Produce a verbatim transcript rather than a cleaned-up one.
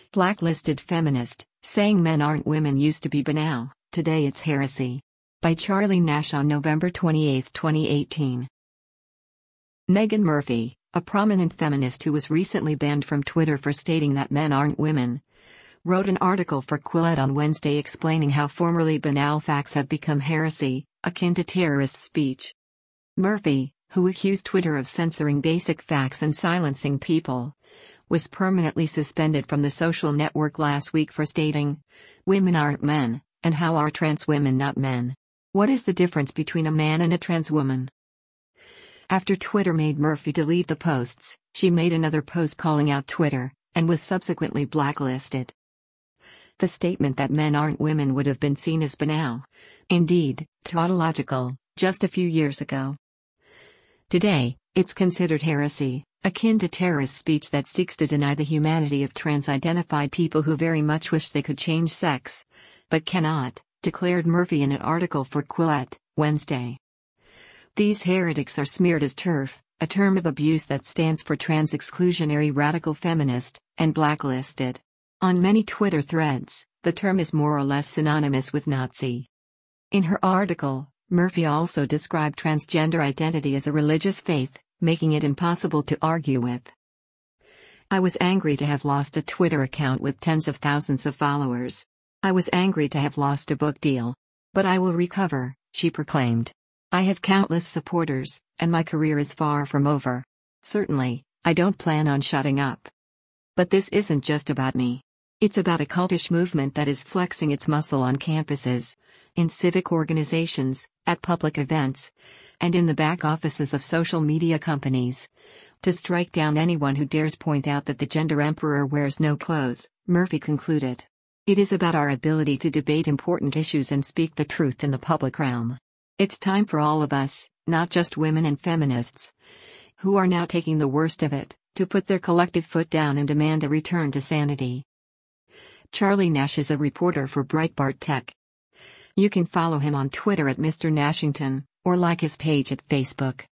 Blacklisted feminist, saying men aren't women used to be banal, today it's heresy. By Charlie Nash on November twenty-eighth, twenty eighteen. Meghan Murphy, a prominent feminist who was recently banned from Twitter for stating that men aren't women, wrote an article for Quillette on Wednesday explaining how formerly banal facts have become heresy, akin to terrorist speech. Murphy, who accused Twitter of censoring basic facts and silencing people, was permanently suspended from the social network last week for stating, "Women aren't men, and how are trans women not men? What is the difference between a man and a trans woman?" After Twitter made Murphy delete the posts, she made another post calling out Twitter, and was subsequently blacklisted. The statement that men aren't women would have been seen as banal, indeed, tautological, just a few years ago. Today, it's considered heresy, akin to terrorist speech that seeks to deny the humanity of trans-identified people who very much wish they could change sex, but cannot, declared Murphy in an article for Quillette, Wednesday. These heretics are smeared as TERF, a term of abuse that stands for trans-exclusionary radical feminist, and blacklisted. On many Twitter threads, the term is more or less synonymous with Nazi. In her article, Murphy also described transgender identity as a religious faith, making it impossible to argue with. "I was angry to have lost a Twitter account with tens of thousands of followers. I was angry to have lost a book deal. But I will recover," she proclaimed. "I have countless supporters, and my career is far from over. Certainly, I don't plan on shutting up. But this isn't just about me. It's about a cultish movement that is flexing its muscle on campuses, in civic organizations, at public events, and in the back offices of social media companies, to strike down anyone who dares point out that the gender emperor wears no clothes," Murphy concluded. "It is about our ability to debate important issues and speak the truth in the public realm. It's time for all of us, not just women and feminists, who are now taking the worst of it, to put their collective foot down and demand a return to sanity." Charlie Nash is a reporter for Breitbart Tech. You can follow him on Twitter at Mister Nashington, or like his page at Facebook.